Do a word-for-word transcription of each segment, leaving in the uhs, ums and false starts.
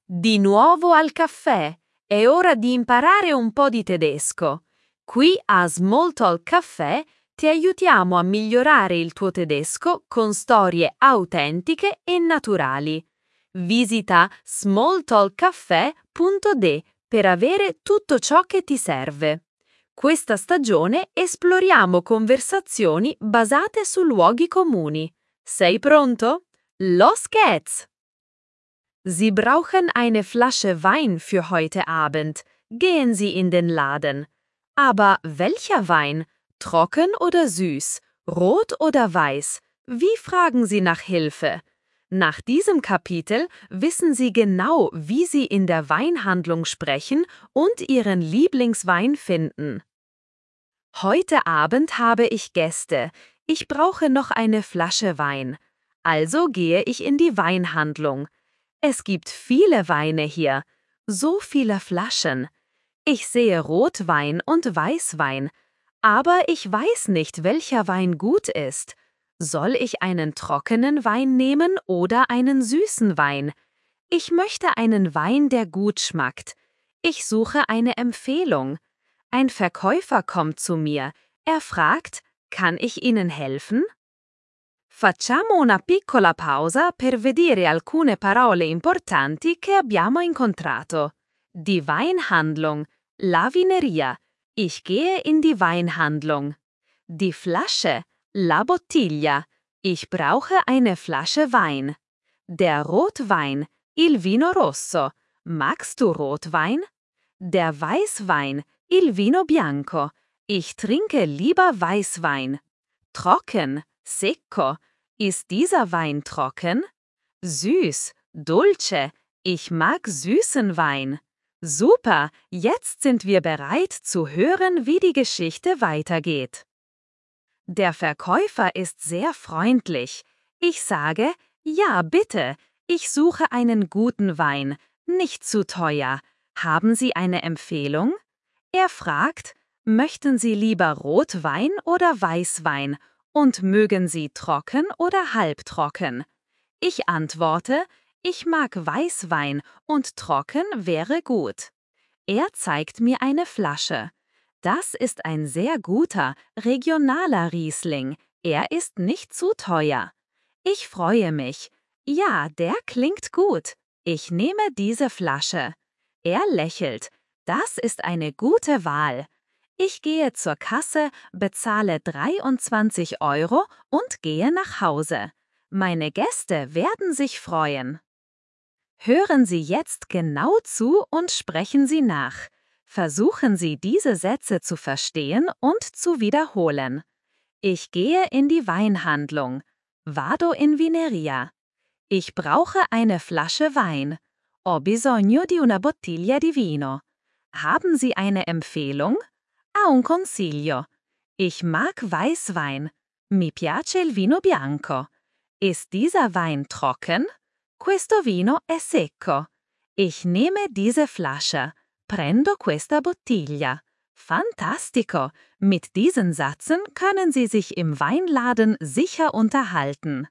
Di nuovo al caffè. È ora di imparare un po' di tedesco. Qui a Smalltalk Caffè ti aiutiamo a migliorare il tuo tedesco con storie autentiche e naturali. Visita smalltalkcaffè punto de per avere tutto ciò che ti serve. Questa stagione esploriamo conversazioni basate su luoghi comuni. Sei pronto? Los geht's! Sie brauchen eine Flasche Wein für heute Abend. Gehen Sie in den Laden. Aber welcher Wein? Trocken oder süß? Rot oder weiß? Wie fragen Sie nach Hilfe? Nach diesem Kapitel wissen Sie genau, wie Sie in der Weinhandlung sprechen und Ihren Lieblingswein finden. Heute Abend habe ich Gäste. Ich brauche noch eine Flasche Wein. Also gehe ich in die Weinhandlung. Es gibt viele Weine hier, so viele Flaschen. Ich sehe Rotwein und Weißwein, aber ich weiß nicht, welcher Wein gut ist. Soll ich einen trockenen Wein nehmen oder einen süßen Wein? Ich möchte einen Wein, der gut schmeckt. Ich suche eine Empfehlung. Ein Verkäufer kommt zu mir. Er fragt, kann ich Ihnen helfen? Facciamo una piccola pausa per vedere alcune parole importanti che abbiamo incontrato. Die Weinhandlung, la vineria. Ich gehe in die Weinhandlung. Die Flasche, la bottiglia. Ich brauche eine Flasche Wein. Der Rotwein, il vino rosso. Magst du Rotwein? Der Weißwein, il vino bianco. Ich trinke lieber Weißwein. Trocken, secco. Ist dieser Wein trocken? Süß, dolce. Ich mag süßen Wein. Super, jetzt sind wir bereit zu hören, wie die Geschichte weitergeht. Der Verkäufer ist sehr freundlich. Ich sage, ja, bitte, ich suche einen guten Wein, nicht zu teuer. Haben Sie eine Empfehlung? Er fragt, möchten Sie lieber Rotwein oder Weißwein? Und mögen Sie trocken oder halbtrocken? Ich antworte, ich mag Weißwein und trocken wäre gut. Er zeigt mir eine Flasche. Das ist ein sehr guter, regionaler Riesling. Er ist nicht zu teuer. Ich freue mich. Ja, der klingt gut. Ich nehme diese Flasche. Er lächelt. Das ist eine gute Wahl. Ich gehe zur Kasse, bezahle dreiundzwanzig Euro und gehe nach Hause. Meine Gäste werden sich freuen. Hören Sie jetzt genau zu und sprechen Sie nach. Versuchen Sie, diese Sätze zu verstehen und zu wiederholen. Ich gehe in die Weinhandlung. Vado in vineria. Ich brauche eine Flasche Wein. Ho bisogno di una bottiglia di vino. Haben Sie eine Empfehlung? Ha un consiglio. Ich mag Weißwein. Mi piace il vino bianco. Ist dieser Wein trocken? Questo vino è secco. Ich nehme diese Flasche. Prendo questa bottiglia. Fantastico! Mit diesen Sätzen können Sie sich im Weinladen sicher unterhalten.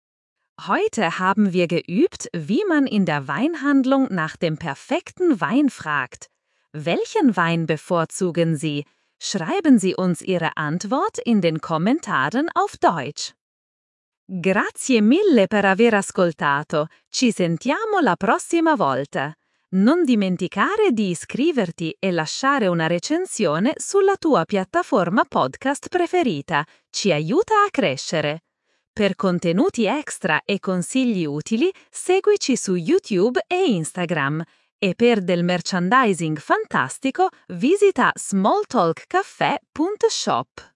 Heute haben wir geübt, wie man in der Weinhandlung nach dem perfekten Wein fragt. Welchen Wein bevorzugen Sie? Schreiben Sie uns Ihre Antwort in den Kommentaren auf Deutsch. Grazie mille per aver ascoltato. Ci sentiamo la prossima volta. Non dimenticare di iscriverti e lasciare una recensione sulla tua piattaforma podcast preferita. Ci aiuta a crescere. Per contenuti extra e consigli utili, seguici su YouTube e Instagram. E per del merchandising fantastico, visita smalltalkcaffè punto shop.